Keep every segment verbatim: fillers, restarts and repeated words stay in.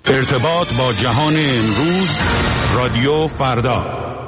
ارتباط با جهان امروز، رادیو فردا.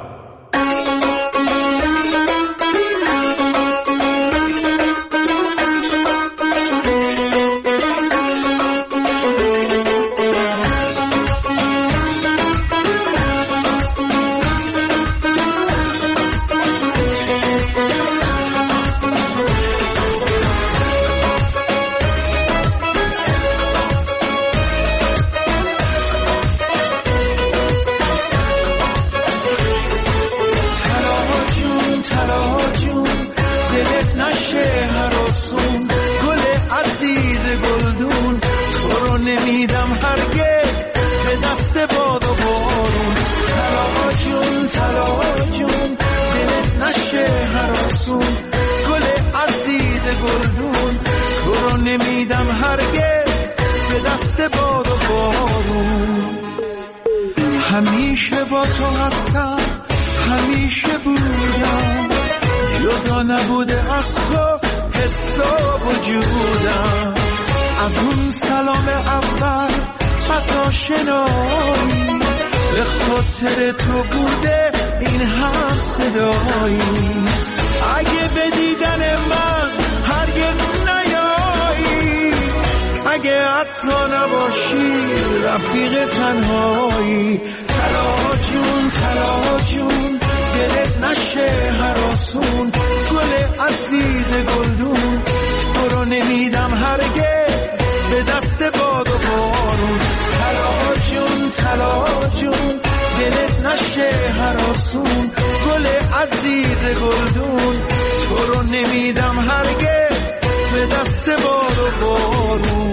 همیشه با تو هستم، همیشه بودم، جدا نبوده از تو حس و وجودم. از اون سلام اول، از آشنایی، به خاطر تو بوده این هم صدایی. اگه به دیدن من هرگز نیایی، اگه حتی نباشی رفیق تنهایی. طلا جون طلا جون دلت نشه هراسون، گل عزیز گلدون تو رو نمیدم هرگز به دست باد و بارون. طلا جون طلا جون دلت نشه هراسون، گل عزیز گلدون تو رو نمیدم هرگز به دست باد و بارون.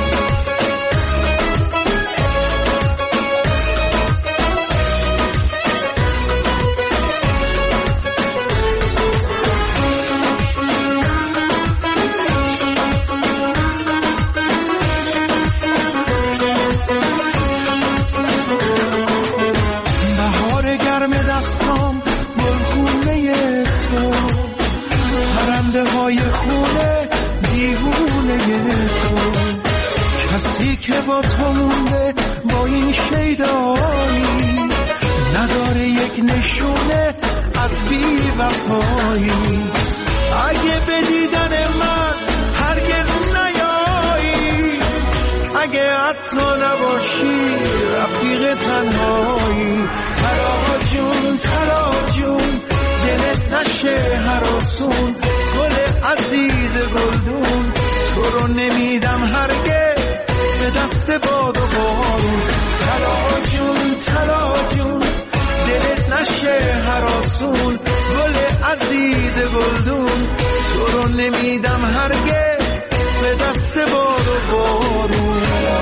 که با تو مونده با این شیدایی، نداره یک نشونه از بی وفایی. اگه به دیدن من هرگز نیایی، اگه حتی نباشی رفیق تنهایی. طلا جون طلا جون دلت نشه هراسون، گل عزیز گلدون تو رو نمیدم هرگز به دست باد و بارون. طلا جون طلا جون دلت نشه هراسون، گل عزیز گلدون تو رو نمیدم هرگز به دست باد و بارون.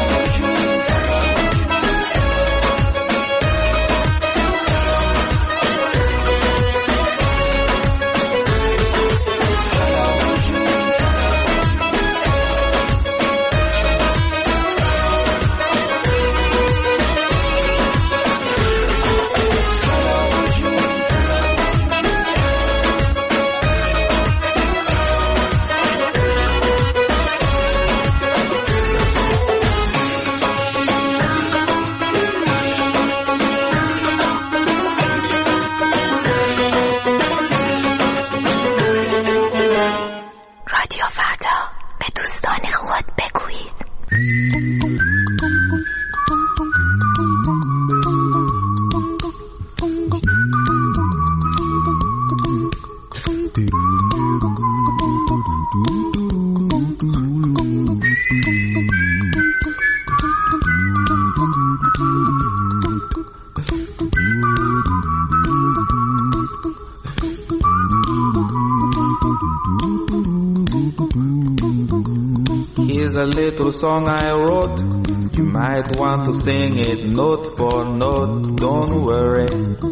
Here's a little song I wrote. You might want to sing it note for note. Don't worry,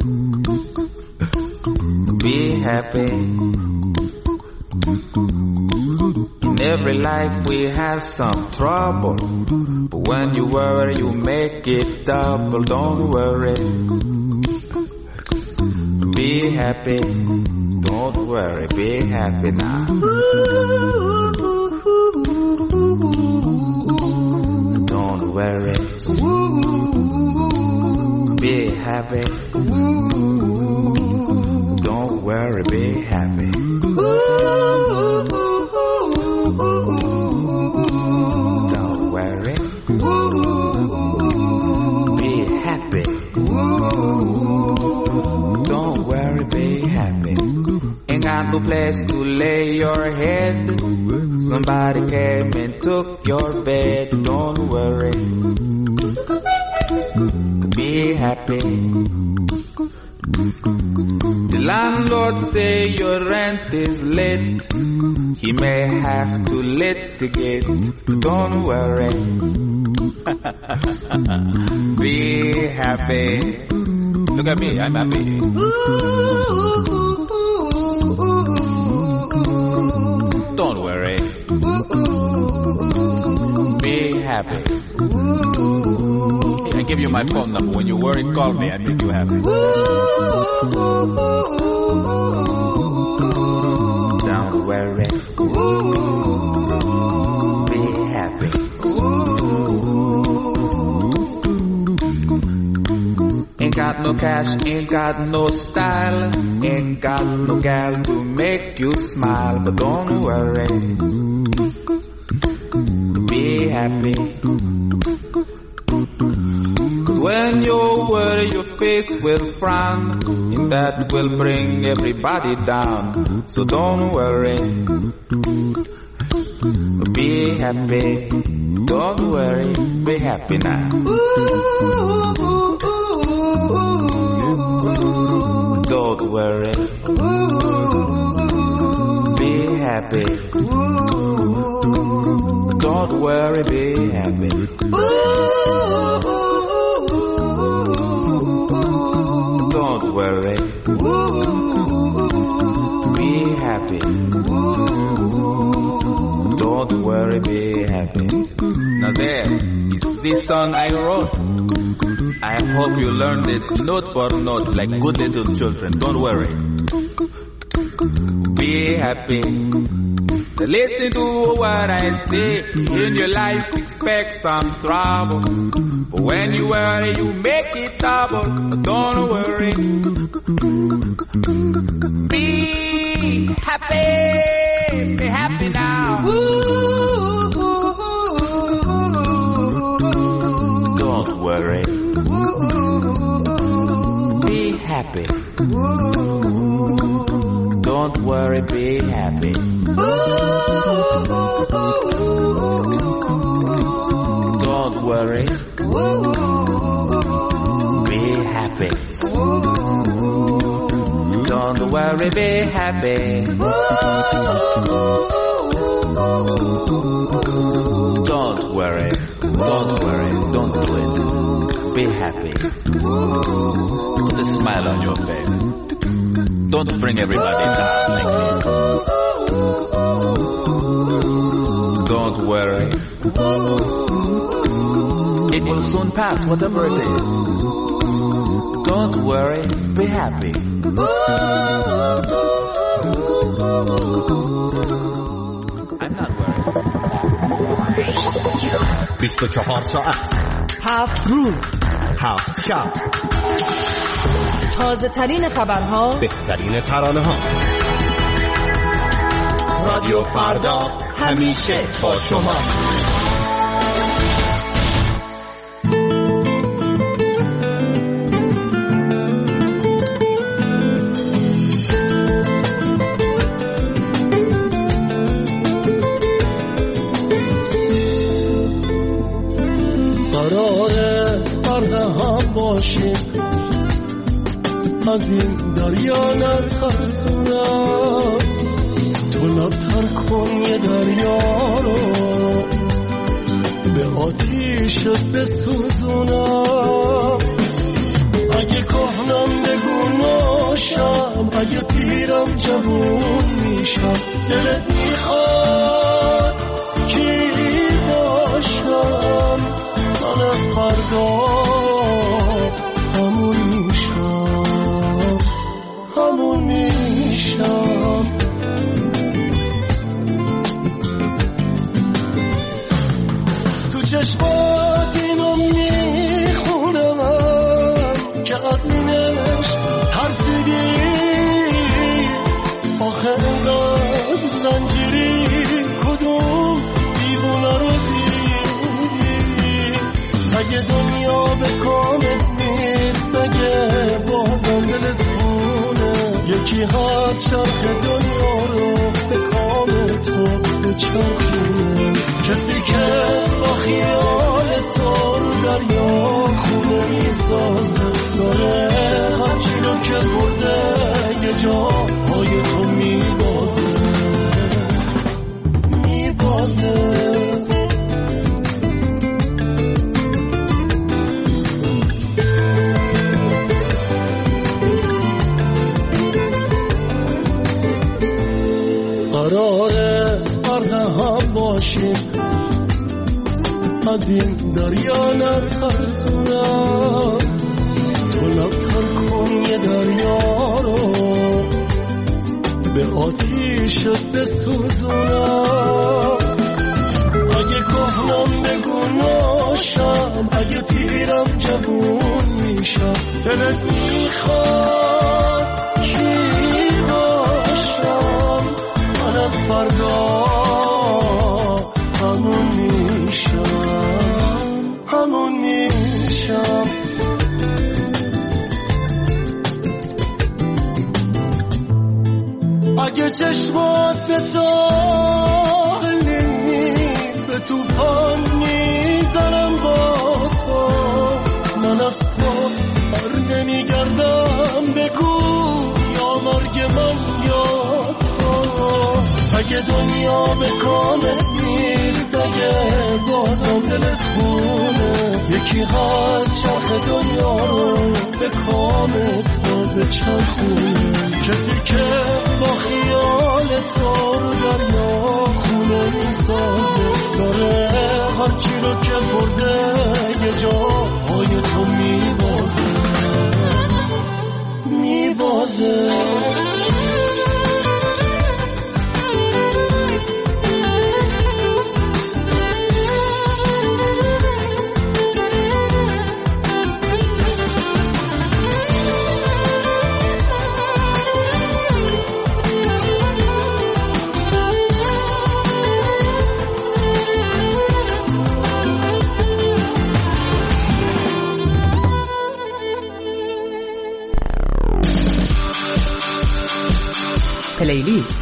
be happy. In every life we have some trouble, but when you worry you make it double. Don't worry, be happy. Don't worry, be happy now. Don't worry. Be happy. Don't worry, be happy. Don't worry. Be happy. Don't worry, be happy. Ain't got no place to lay your head. Somebody came and took your bed. Don't worry. Be happy. The landlord say your rent is late. He may have to litigate. Don't worry. Be happy. Look at me, I'm happy. Don't worry. Be happy. I give you my phone number. When you worry, call me. I make you happy. Don't worry. Be happy. Ain't got no cash, ain't got no style, ain't got no gal to make you smile, but don't worry. Be happy. Cause when you worry, your face will frown, and that will bring everybody down. So don't worry. Be happy. Don't worry. Be happy now. Don't worry. Be happy. Don't worry, be happy. Don't worry. Be happy. Don't worry, be happy. Now there is this song I wrote. I hope you learned it note for note like good little children. Don't worry. Be happy. Listen to what I say. In your life expect some trouble, but when you worry you make it double. Don't worry. Be happy. Be happy now. Don't worry. Be happy. Don't worry, be happy. Don't worry. Be happy. Don't worry, be happy. Don't worry. Don't worry. Don't do it. Be happy. Put a smile on your face. Don't bring everybody down like this. Don't worry. It will soon pass, whatever it is. Don't worry, be happy. I'm not worried. بیست و چهار ساعت هفت روز هفت شب تازه ترین خبرها بهترین ترانه ها رادیو فردا همیشه با شما. از این دریا نترسونم تو لبتر کن یه دریا رو به آتیشت بسوزونم. اگه کهنم بگو ناشم، اگه پیرم جوون میشم. دلت میخواد کی باشم، من از فردا همون میشم، همون میشم. تو چشمات اینو میخونم، اگه دنیا به کامت نیست، اگه بازم دلت خونه، یکی هست شرق دنیا رو به کام تو بچرخونه. کسی که با خیال تو رو دریا خونه میسازه، داره هرچی رو که برده یه جا پای تو میبازه میبازه. قراره غرق هم باشیم، از این دریا نترسونم، تو لبتر کن یه دریا رو به آتیشت بسوزونم. اگه کهنم بگو ناشم، اگه پیرم جوون میشم، دلت میخواد کی باشم، من از فردا همون میشم همون میشم. اگه چشمات به ساحل نیست، به توفان میزنم با تو، من از تو بر نمیگردم، بگو یا مرگ من یا تو. اگه دنیا به کامت نیست، اگه بازم دلت خونه، یکی هست شرق دنیا رو به کام تو بچرخونه. کسی که با خیال تو رو دریا خونه میسازه، داره هرچی رو که برده یه جا پای تو میبازه میبازه. پلیلیست.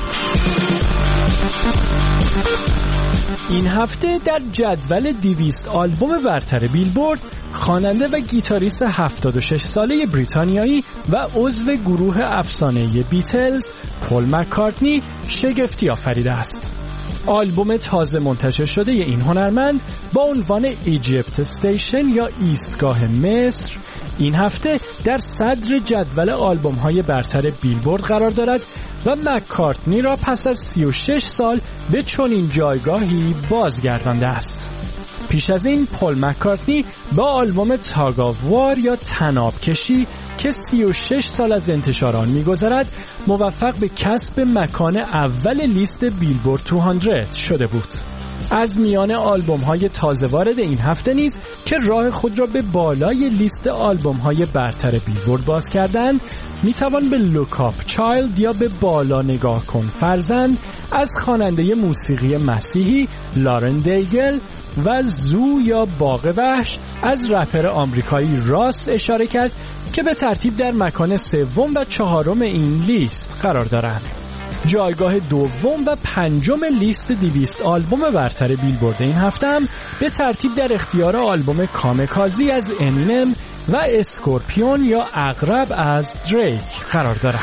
این هفته در جدول دویست آلبوم برتر بیلبورد، خواننده و گیتاریست هفتاد و شش ساله بریتانیایی و عضو گروه افسانه‌ای بیتلز پل مکارتنی شگفتی آفریده است. آلبوم تازه منتشر شده این هنرمند با عنوان ایجیپت استیشن یا ایستگاه مصر این هفته در صدر جدول آلبوم‌های برتر بیلبورد قرار دارد و مکارتنی را پس از سی و شش سال به چنین جایگاهی بازگردانده است. پیش از این پل مکارتنی با آلبوم تاگ آف وار یا طناب کشی که سی و شش سال از انتشار آن می‌گذرد موفق به کسب مکان اول لیست بیلبورد دویست شده بود. از میان آلبوم‌های تازه وارد این هفته نیز که راه خود را به بالای لیست آلبوم‌های برتر بیلبورد باز کردند، میتوان به لوک آپ چایلد یا به بالا نگاه کن فرزند از خواننده موسیقی مسیحی لارن دیگل و زو یا باغ وحش از رپر آمریکایی راس اشاره کرد که به ترتیب در مکان سوم و چهارم این لیست قرار دارند. جایگاه دوم و پنجم لیست دویست آلبوم برتر بیلبورد این هفته هم به ترتیب در اختیار آلبوم کامکازی از امینم و اسکورپیون یا عقرب از دریک قرار دارد.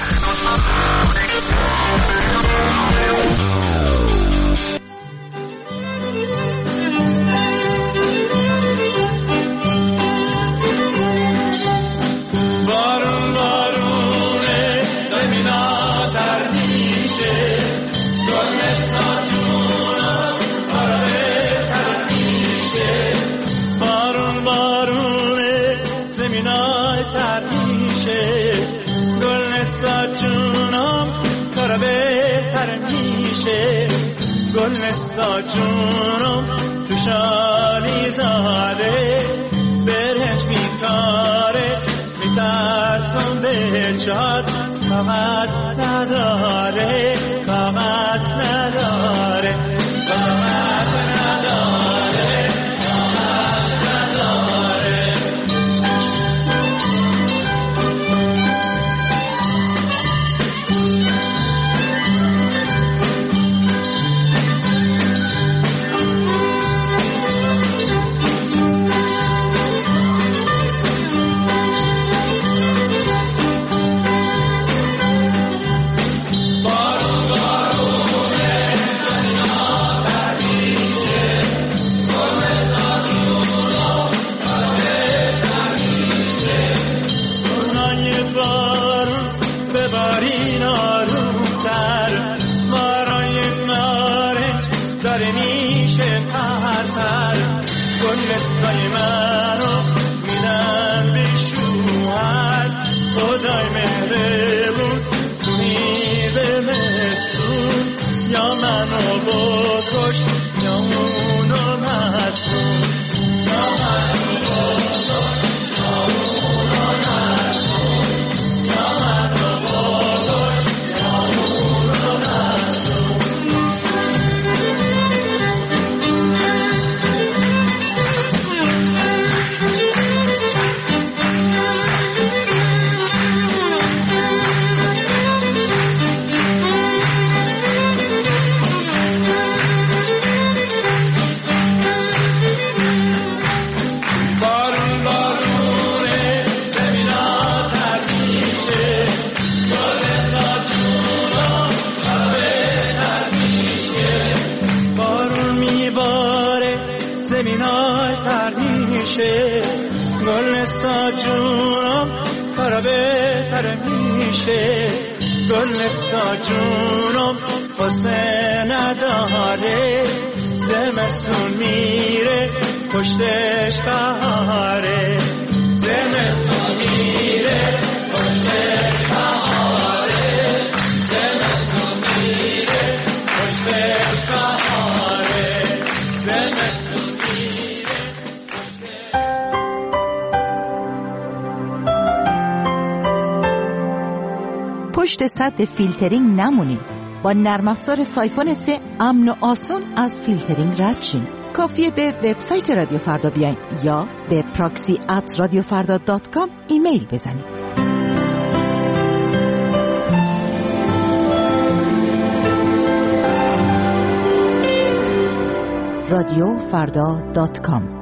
گل نستا جونم تو شالی زاده برهنج بیکاره میترسم به جاد فقط نداره فقط نداره فقط نداره فقط نداره ساجونم کارا بهتره میشه گل ساجونم واسه نداره زمستون میره پشتش بهاره زمستون میره پشتش بهاره زمستون میره پشتش بهاره زمستون میره پشت سد فیلترینگ نمونین. با نرم افزار سایفون سه امن و آسون از فیلترینگ رد شین. کافیه به وبسایت رادیو فردا بیاین یا به پراکسی ات رادیو فردا دات کام ایمیل بزنید. رادیو فردا دات کام.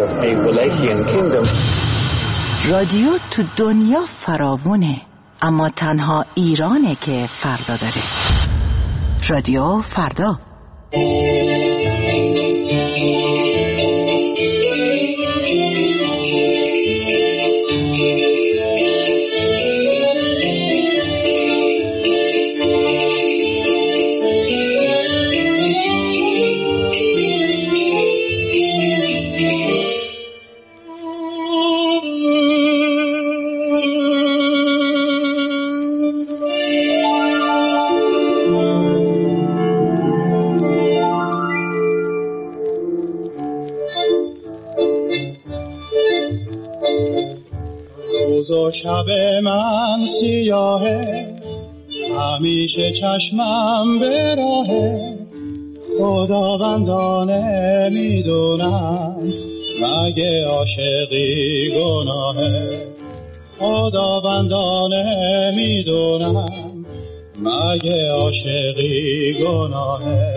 of a Wallachian kingdom. رادیو تو دنیا فراوونه، اما تنها ایرانه که فردا داره. رادیو فردا. شب من سیاهه، همیشه چشمم به راهه، خداوندانه میدونم مگه عاشقی گناهه، خداوندانه میدونم مگه عاشقی گناهه.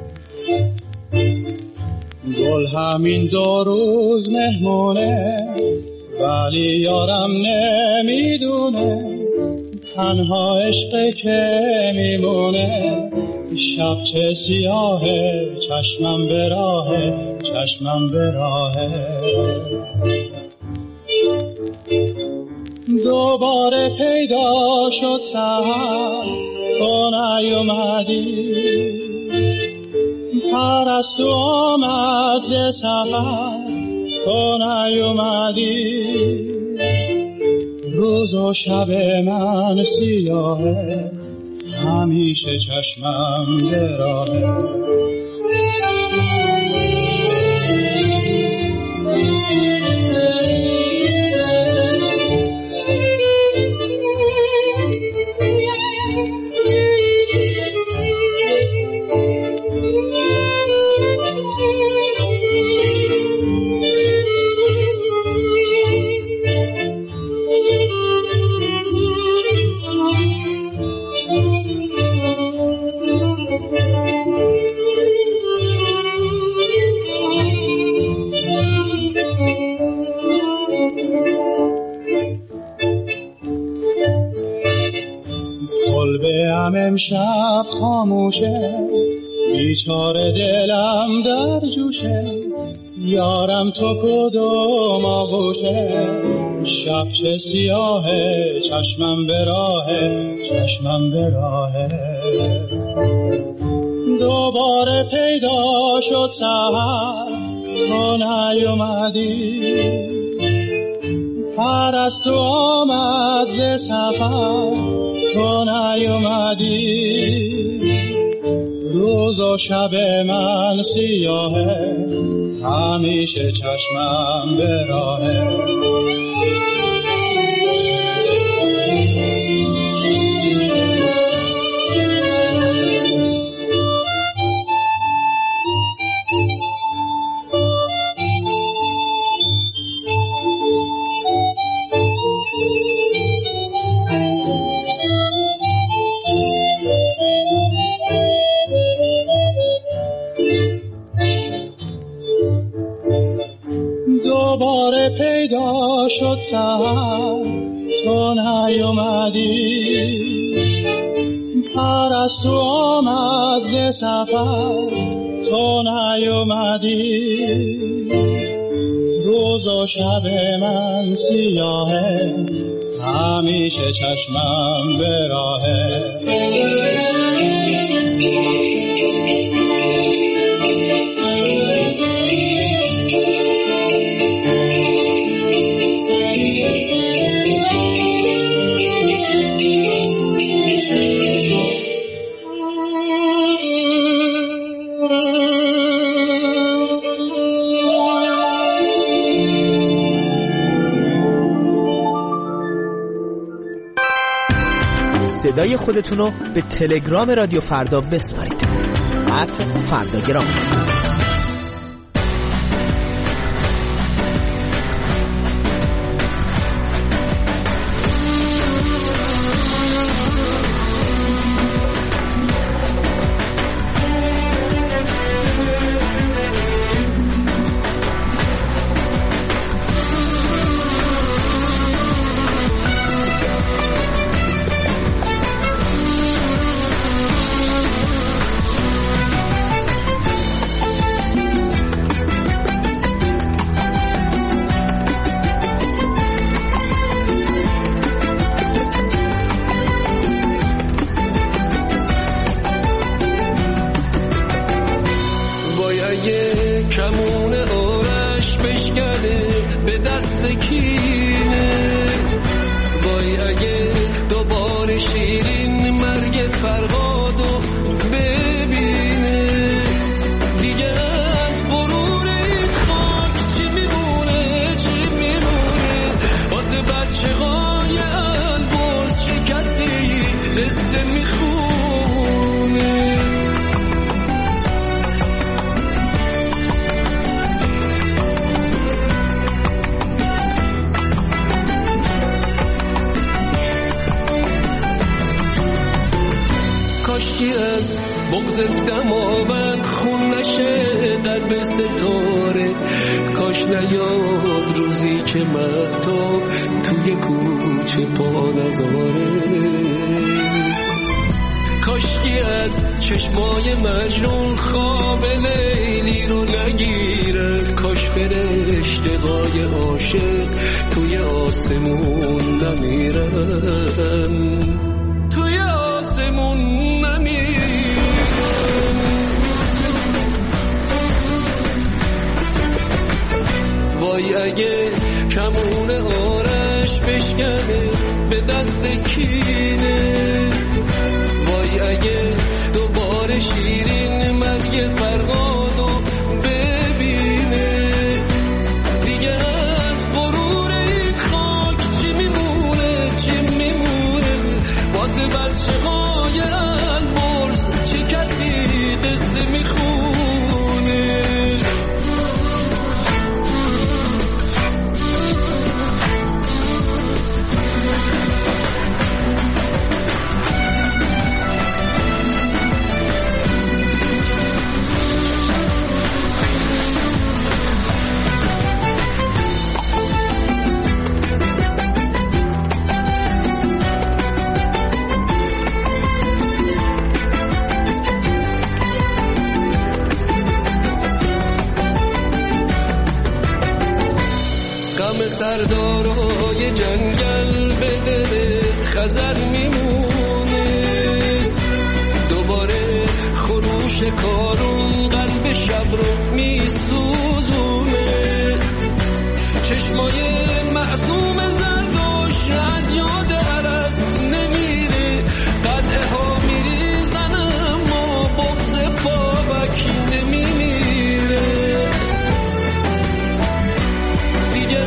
گل همین دو روز مهمونه، ولی یارم نمیدونه تنها عشق که میمونه. شب چه سیاهه، چشمم به راهه، چشمم به راهه. دوباره پیدا شد سحر، تو نیومدی، پرستو آمد ز سفر، تو نیومدی. روز و شب من سیاهه، همیشه چشمم به راهه. امشب خاموشه، بیچاره دلم در جوشه، یارم تو کدوم آغوشه. شب چه سیاهه، چشمم به راهه، چشمم به راهه. دوباره پیدا شد سحر، تو نیومدی، پرستو آمد ز سفر، تو نیومدی. روز و شب من سیاهه، همیشه چشمم به راهه. دوباره پیدا شد سحر، تو نیومدی، پرستو آمد ز سفر، تو نیومدی. روز و شب من سیاهه، همیشه چشمم به راهه. صدای خودتونو به تلگرام رادیو فردا بسپارید. ات فرداگرام. بار شیرین مرگ فرهادو ببینه. دیگه از غرور این خاک چی میمونه چی میمونه؟ واسه بچه های البرز چه کسی قصه میخونه؟ کاشکی از بغض دماوند خون نشه قلب ستاره، کاش نیاد روزی که مهتاب توی کوچه پا نذاره. کاشکی از چشمای مجنون خواب لیلی رو نگیره، کاش فرشته‌های عاشق توی آسمون نمیرن، توی آسمون نمیرن. وای اگه کمون آرش بشکنه به دست کینه، وای اگه دوباره شیرین مرگ فرهادو ببینه. دیگه از غرور این خاک چی میمونه چی میمونه؟ واسه بچه های البرز چه کسی قصه میخونه؟ سردارای جنگل به دل خزر میمونه، دوباره خروش کارون قلب شب رو میسوزونه. چشمای معصوم زردوش از یاد عرس نمیره، قلعه ها میریزن اما بغض بابکی نمیمیره. دیگه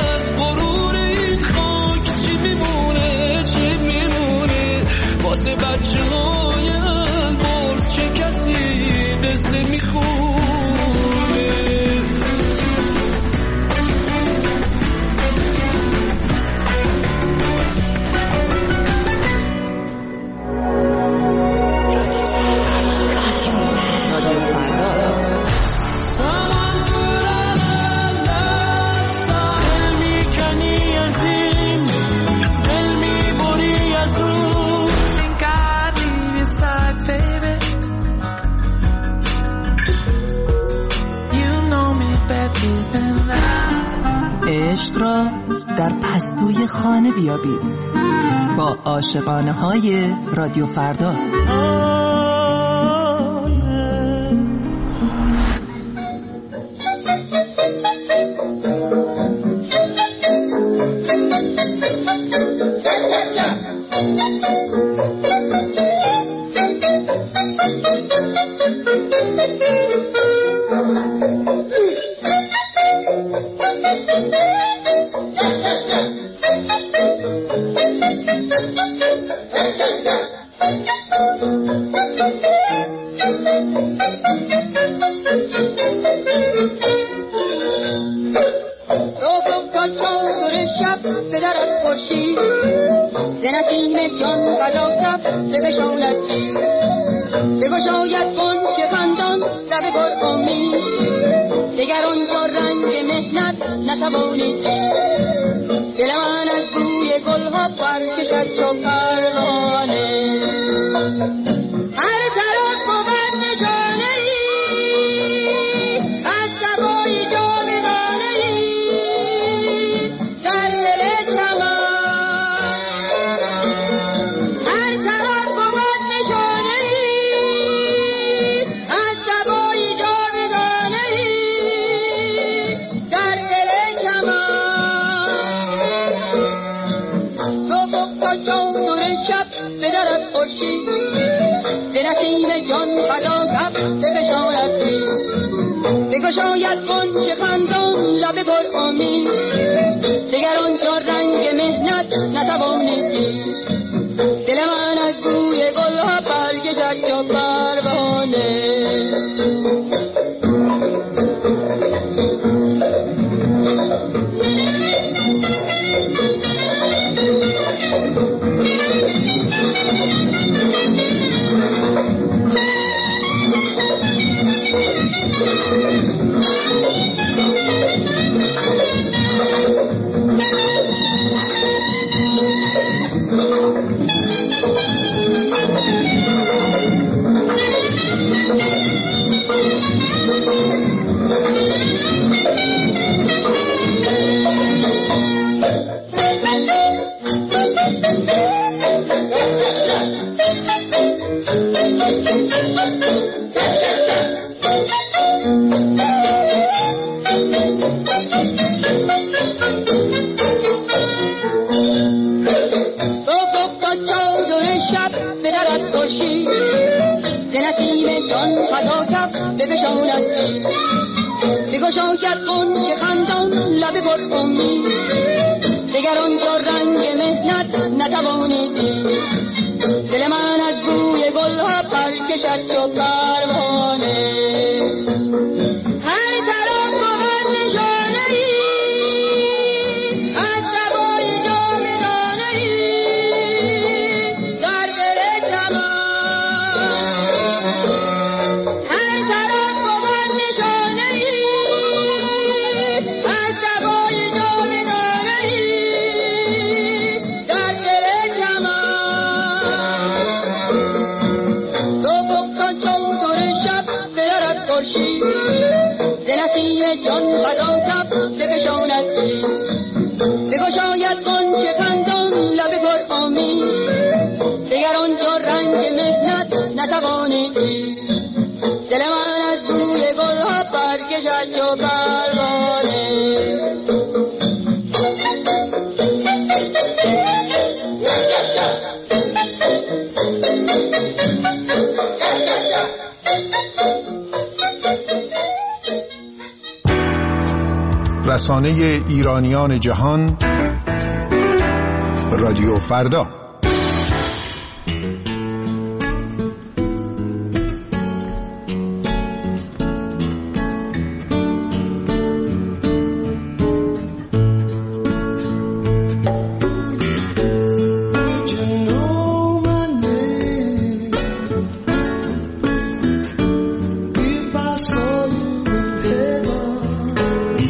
واسه بچه های البرز چه کسی قصه میخونه؟ عشق را در پستوی خانه بیابید با عاشقانه های رادیو فردا. Don't چادر شب به درت خورشید به نسیم جان فدا کف بفشاند بگشاید غنچه خندان لب پر امید دگر آنجا رنگ مهنت نتوانید دید دل من از بوی گلها برگشت و پروانه بگشاید غنچه خندان لب پر امید دگر آنجا رنگ مهنت نتوانید دید دل من از بوی گلها برکشد و پروانه هر طرف بود نشانه‌ای از سوای جاودانه‌ای در دل چمن هر طرف بود نشانه‌ای از سوای جاودانه‌ای در دل چمن تو بکن چادر شب بدرد خورشید ز نسیم جان فدا کف بفشاند بگشاید غنچه خندان لب پر امید دگر آنجا رنگ مهنت نتوانید دید دل من از بوی گلها برکشد و پروانه رسانه ایرانیان جهان رادیو فردا.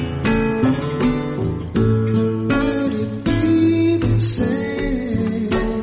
Say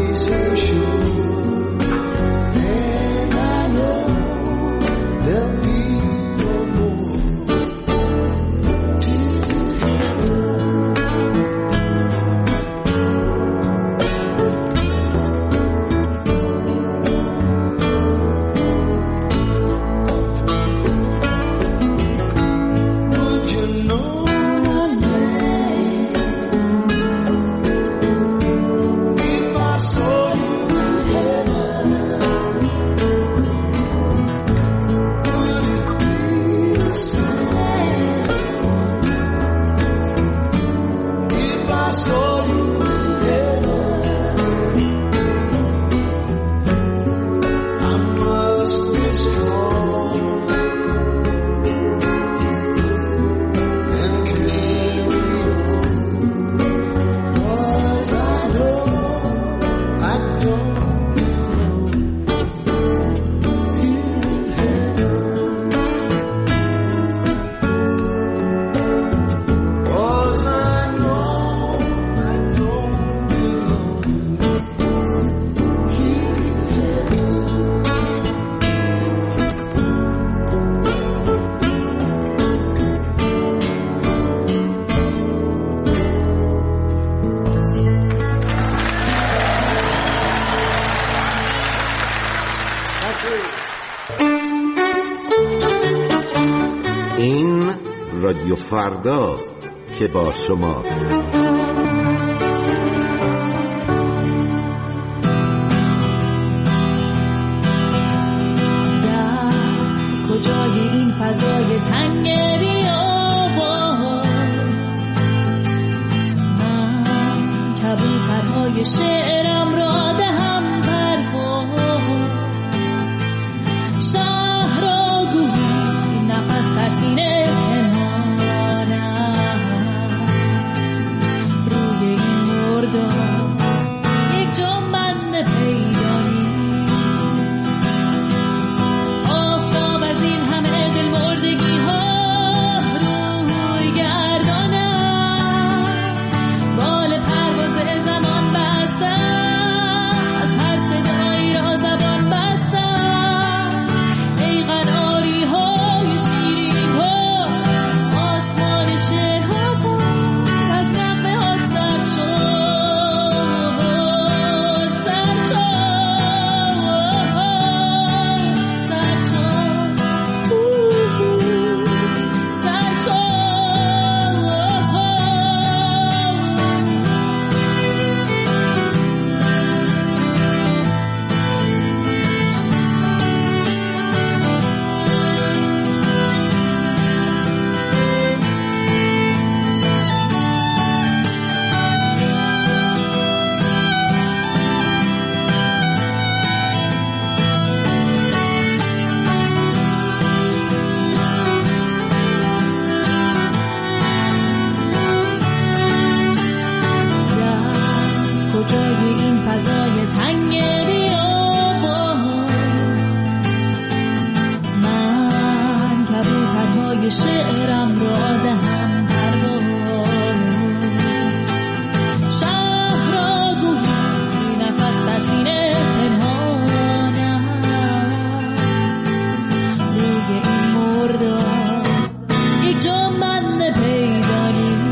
این رادیو فرداست که با شماست. در کجای این فضای تنگ بیابان من کبوترهای شعرم را دهم پرواز شهر را گویی نفس در سینه پنهان است روی این مردان یک جنبند پیدا نیست آفتاب از این همه دل مردگی ها روی گردان است بال پرواز زمان بسته از هر صدایی را زبان بسته ای قناری های شیرین ها آسمان شهرها از نغمه ها سر شد سر شد سر شد سر شد کجای این فضای تنگ بیابان من کبوترهای شعرم را دهم پرواز شهر را گویی نفس در سینه پنهان است روی این مردان یک جنبند پیدا نیست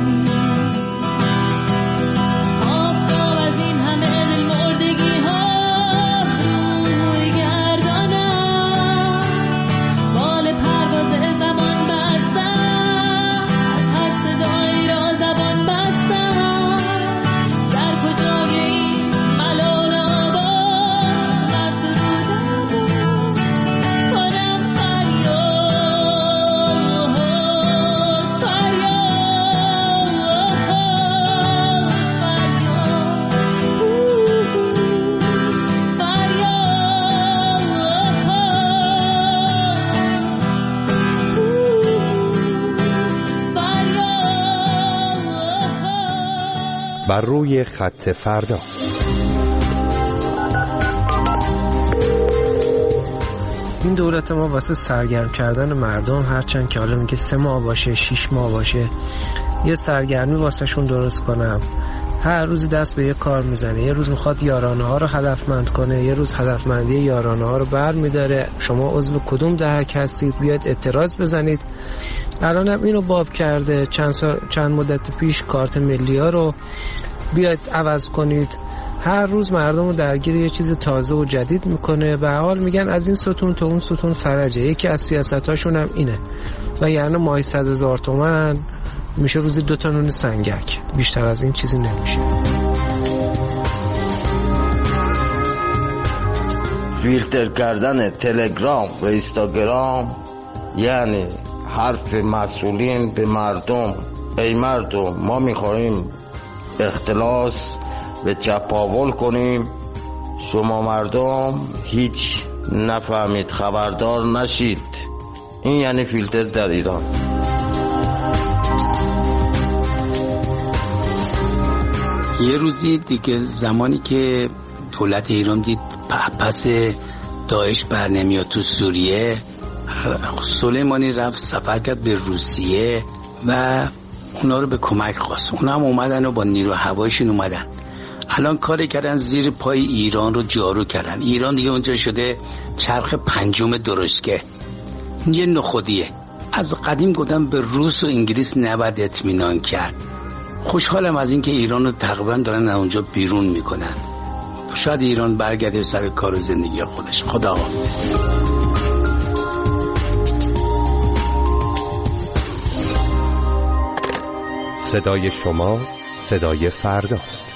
آفتاب از این همه دل مردگی ها روی گردان است بال پرواز زمان بسته از هر صدایی را زبان بسته در کجای این ملال آباد و سرود آباد کنم فریاد فریاد بر روی خط فردا. این دولت ما واسه سرگرم کردن مردم هرچند که حالا میگه سه ماه باشه شیش ماه باشه یه سرگرمی واسه شون درست کنم هر روز دست به یه کار میزنه. یه روز میخواد یارانه ها رو هدفمند کنه، یه روز هدفمندی یارانه ها رو بر میداره. شما عضو کدوم دهک هستید بیاید اعتراض بزنید. الان هم اینو باب کرده. چند, سال، چند مدت پیش کارت ملی ها رو بیاید عوض کنید. هر روز مردم رو درگیر یه چیز تازه و جدید میکنه. به حال میگن از این ستون تا اون ستون فرجه. یکی از سیاستاشون هم اینه. و یعنی ماهی صد هزار تومن میشه روزی دو تا نون سنگک، بیشتر از این چیزی نمیشه. فیلتر کردن تلگرام و اینستاگرام یعنی حرف مسئولین به مردم. ای مردم، ما میخواهیم اختلاس و چپاول کنیم، شما مردم هیچ نفهمید، خبردار نشید. این یعنی فیلتر در ایران. یه روزی دیگه زمانی که دولت ایران دید پس داعش بر نمیاد تو سوریه، سلیمانی رفت سفر کرد به روسیه و اونا رو به کمک خواست. اونا هم اومدن و با نیرو هوایشون اومدن. الان کاری کردن زیر پای ایران رو جارو کردن. ایران دیگه اونجا شده چرخ پنجم درشکه. یه نخودیه. از قدیم گفتم به روس و انگلیس نباید اطمینان کرد. خوشحالم از این که ایران رو تقریبا دارن اونجا بیرون میکنن. شاید ایران برگرده سر کار و زندگی خودش. خدا حافظ. صدای شما صدای فرداست.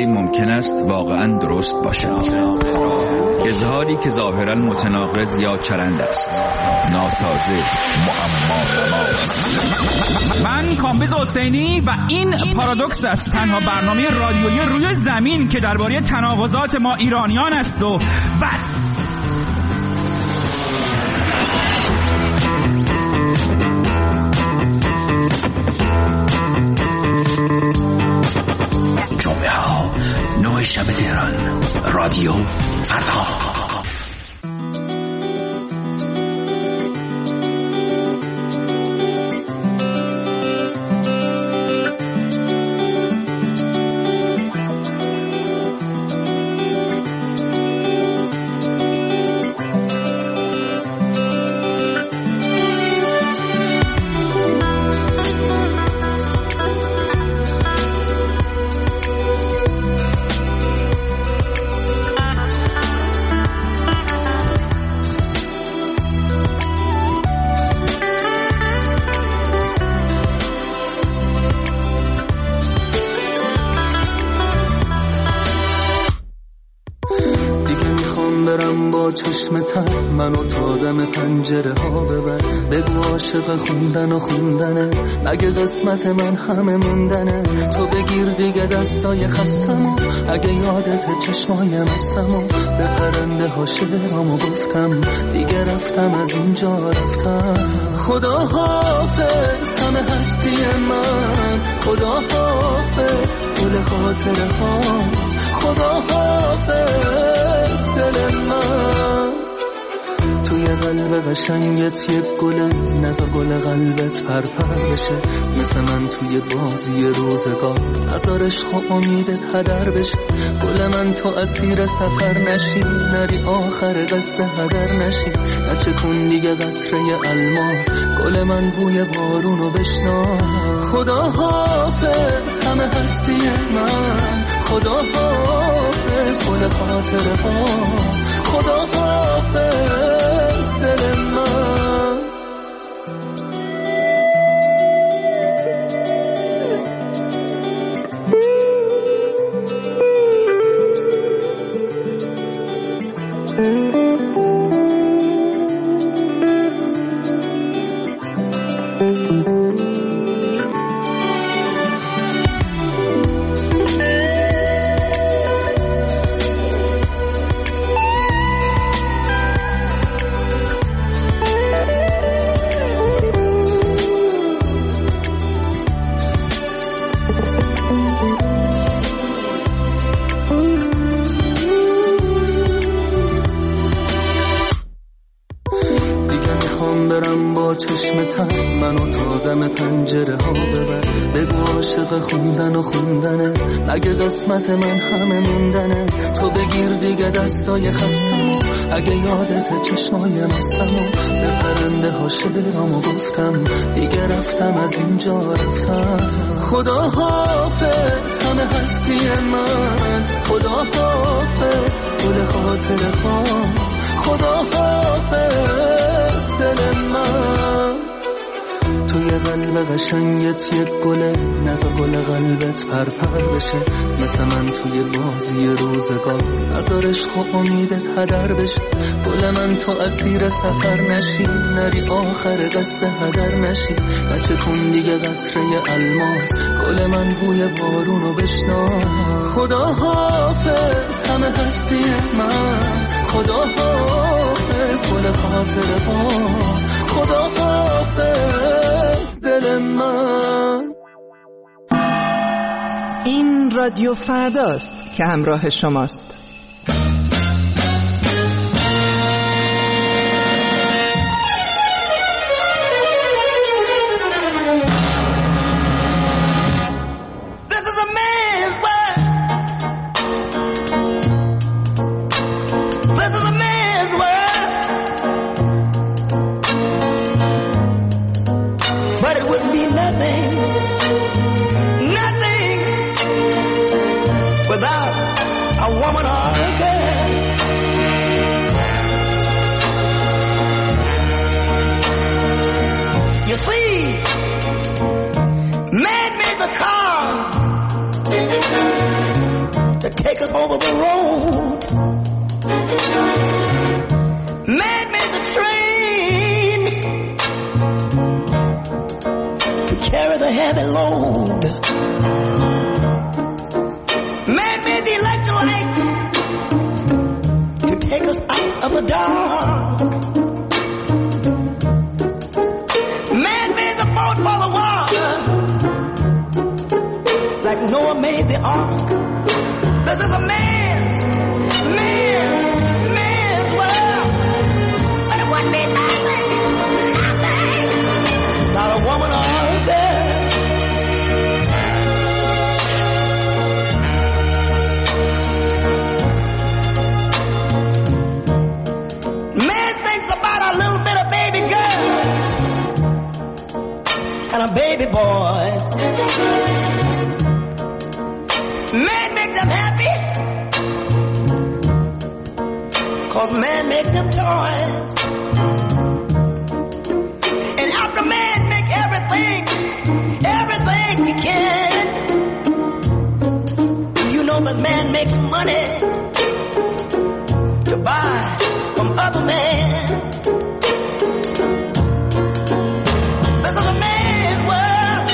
ادعایی ممکن است واقعا درست باشد. اظهاری که ظاهرا متناقض یا چرند است، ناسازه، معما. من کامبیز حسینی و این پارادوکس است، تنها برنامه رادیویی روی زمین که درباره تناقضات ما ایرانیان است و بس. جمعه ها نه شب تهران، رادیو فردا. منو تا دم پنجره ها ببر، بگو عاشق خوندن و خوندنه، اگه قسمت من همه موندنه. تو بگیر دیگه دستای خستمو، اگه یادت چشمای مستمو. به پرنده ها شعرامو گفتم، دیگه رفتم از اینجا رفتم. خدا حافظ همه هستی من، خدا حافظ گل خاطره ها، خدا حافظ دل من. توی قلب قشنگت یک گله، نزار گل قلبت پرپر بشه. مثل من توی بازی روزگار، نزار عشق و امیدت هدر بشه. گل من تو اسیر سفر نشی، نری آخر قصد هدر نشی. نچه کن دیگه قطره الماس، گل من بوی بارونو بشنا. خدا حافظ همه هستی من، خدا حافظ گل خاطره ها، خدا حافظ دل من. منو تا دم پنجره ها ببر، بگو عاشق خوندن و خوندنه، اگه قسمت من همه موندنه. تو بگیر دیگه دستای خستمو، اگه یادت چشمای مستمو. به پرنده ها شعرامو گفتم، دیگه رفتم از اینجا رفتم. خدا حافظ همه هستی من، خدا حافظ گل خاطره ها، خدا حافظ دل من. توی قلب قشنگت یک گله، نزار گل قلبت پرپر بشه. مثل من توی بازی روزگار، نزار عشق و امیدت هدر بشه. گل من تو اسیر سفر نشی، نری آخر قصد هدر نشی. بچه کن دیگه قطره الماس، گل من بوی بارونو بشنا. خدا حافظ همه هستی من، خدا حافظ گل خاطره ها، خدا حافظ دل من. این رادیو فرداست که همراه شماست. Woman road. Man made the train to carry the heavy load. Man made the electrolyte to take us out of the dark. Man made the boat for the water, like Noah made the ark. This is a man's, man's, man's world. But it wouldn't be nothing, nothing, not a woman or a girl. Man thinks about a little bit of baby girls and a baby boys. Man make them happy, cause man make them toys. And after man make everything, everything he can, you know that man makes money to buy from other men. This is a man's world,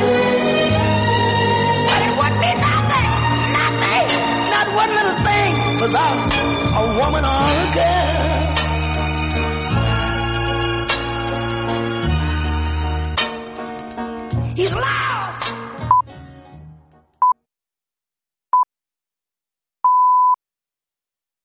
but it would be nothing, nothing, not one little thing without a woman or a girl.